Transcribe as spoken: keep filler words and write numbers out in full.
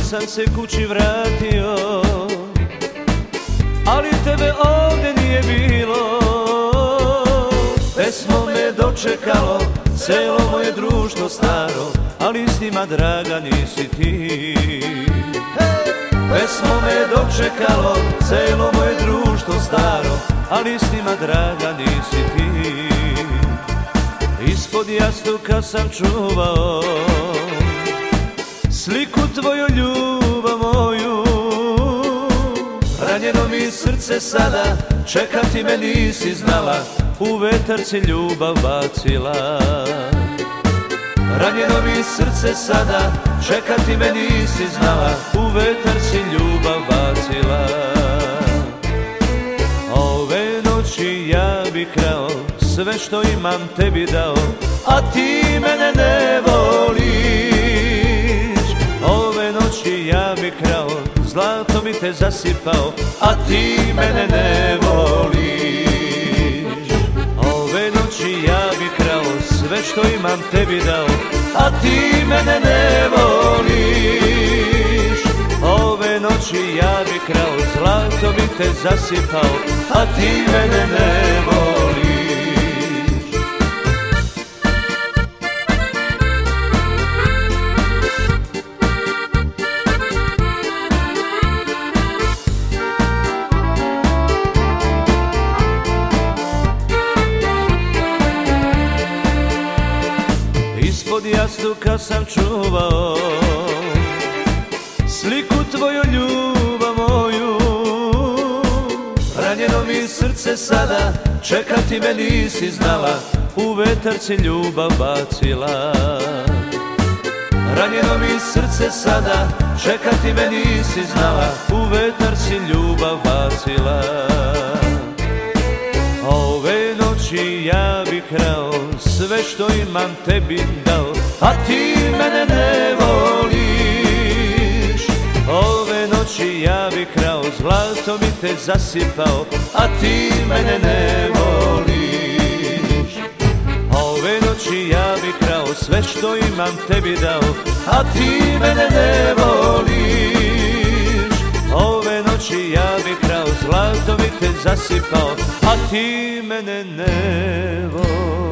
sam se kući vratio, ali tebe ovdje nije bilo. Pesmo me dočekalo, celo moje društvo staro, ali s njima draga nisi ti. Pesmo me dočekalo, celo moje društvo staro, ali s njima draga nisi ti. Ispod jastuka sam čuvao sliku tvoju, ljubav moju. Ranjeno mi srce sada, čekati me nisi znala, u vetar si ljubav bacila. Ranjeno mi srce sada, čekati me nisi znala, u vetar si ljubav bacila. Ove noći ja bi krao, sve što imam tebi dao, a ti mene ne voliš. Ove noći ja bi krao, zlato bi te zasipao, a ti mene ne voliš. Ove noći ja bi krao, sve što imam tebi dao, a ti mene ne voliš. Ove noći ja bi krao, zlato bi te zasipao, a ti mene ne voliš. Ispod jastuka sam čuvao sliku tvoju, ljubav moju. Ranjeno mi srce sada, čekati me nisi znala, u vetar si ljubav bacila. Ranjeno mi srce sada, čekati me nisi znala, u vetar si ljubav bacila. Ove noći ja bi krao, sve što imam tebi dao, a ti mene ne voliš. Ove noći ja bi krao, zlato bi te zasipao, a ti mene ne voliš. Ove noći ja bi krao, sve što imam tebi dao, a ti mene ne voliš. Ove noći ja bi krao, zlato bi te zasipao, a ti mene ne voliš.